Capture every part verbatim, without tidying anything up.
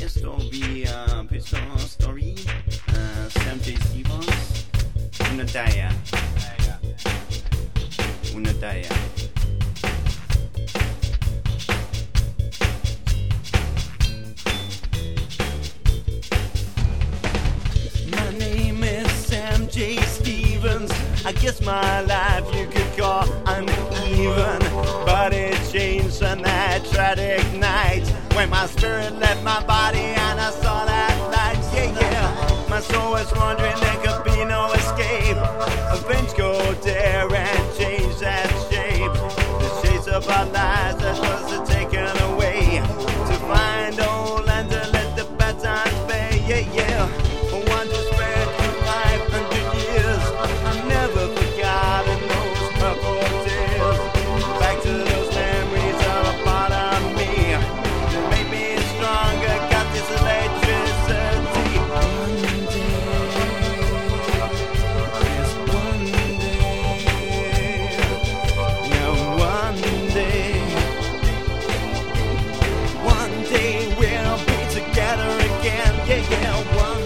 står vi uh, på story. Uh, Sam J. Stevens. Unadaya. Unadaya. My name is Sam J. Stevens. I guess my life you could call uneven, but it changed on that tragic night when my spirit left my body and I saw that light. Yeah, yeah. My soul was wondering there could be no escape. Avenge go there and change that shape. The shades of our lives that was taken away to find old and to let the bad times fade. Yeah, yeah. One to spread through five hundred years. I've never forgotten those purple tears. Back to those memories are a part of me. They made me stronger, got this electricity. One day, yes, one day, yeah, one day, one day we'll be together again. Yeah, yeah, one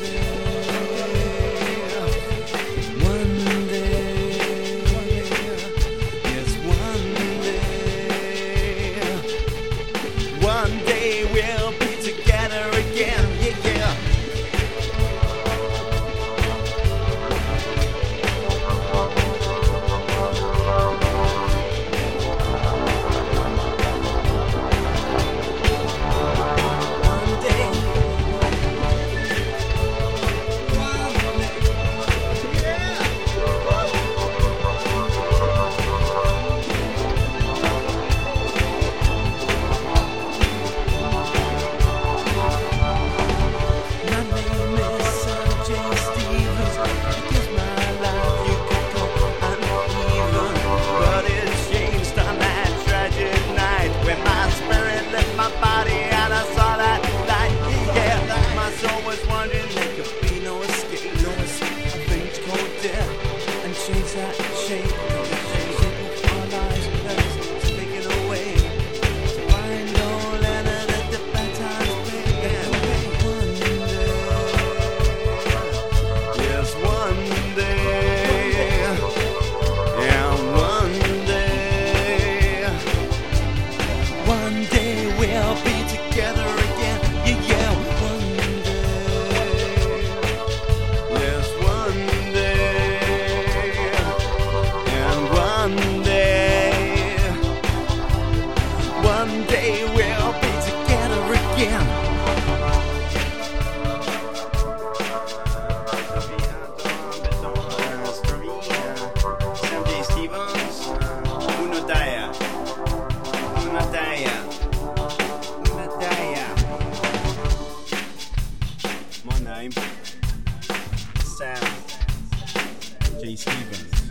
One day we'll be together again, yeah, yeah. One day, change that shape, the shape of our lives that's taken away. To find no land and let the bad times fade. One day, yes, one day, yeah, one day, one day we'll be together again. Yeah, yeah, one day, yes, one day. One day, one day we'll be together again. Sam J. Stevens, Unadaya, Unadaya, Unadaya. My name, Sam J. Stevens.